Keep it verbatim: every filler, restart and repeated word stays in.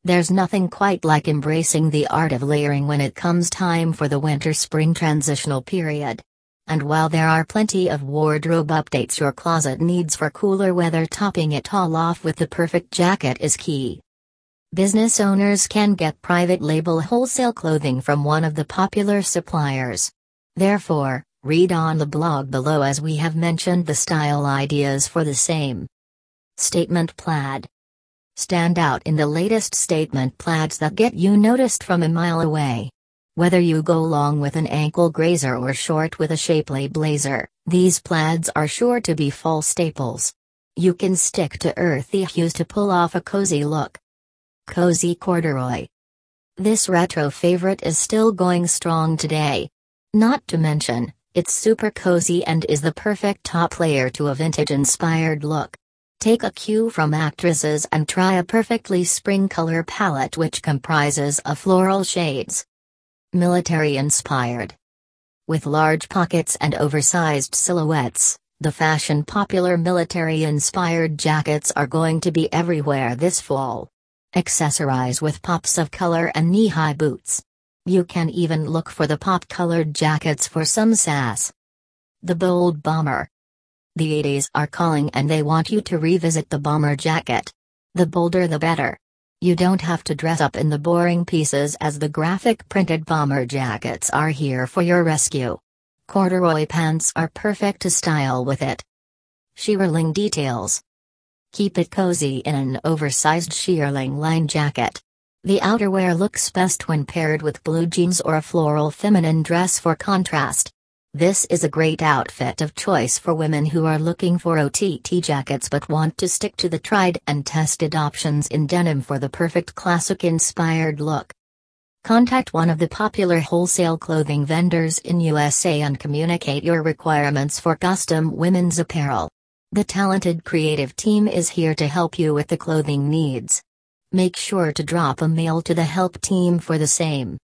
There's nothing quite like embracing the art of layering when it comes time for the winter-spring transitional period. And while there are plenty of wardrobe updates your closet needs for cooler weather, topping it all off with the perfect jacket is key. Business owners can get private label wholesale clothing from one of the popular suppliers. Therefore, read on the blog below as we have mentioned the style ideas for the same. Statement plaid. Stand out in the latest statement plaids that get you noticed from a mile away. Whether you go long with an ankle grazer or short with a shapely blazer, these plaids are sure to be fall staples. You can stick to earthy hues to pull off a cozy look. Cozy corduroy. This retro favorite is still going strong today. Not to mention, it's super cozy and is the perfect top layer to a vintage-inspired look. Take a cue from actresses and try a perfectly spring color palette which comprises of floral shades. Military-inspired. With large pockets and oversized silhouettes, the fashion-popular military-inspired jackets are going to be everywhere this fall. Accessorize with pops of color and knee-high boots. You can even look for the pop-colored jackets for some sass. The bold bomber. The eighties are calling and they want you to revisit the bomber jacket. The bolder the better. You don't have to dress up in the boring pieces as the graphic printed bomber jackets are here for your rescue. Corduroy pants are perfect to style with it. Shearling details. Keep it cozy in an oversized shearling line jacket. The outerwear looks best when paired with blue jeans or a floral feminine dress for contrast. This is a great outfit of choice for women who are looking for O T T jackets but want to stick to the tried and tested options in denim for the perfect classic-inspired look. Contact one of the popular wholesale clothing vendors in U S A and communicate your requirements for custom women's apparel. The talented creative team is here to help you with the clothing needs. Make sure to drop a mail to the help team for the same.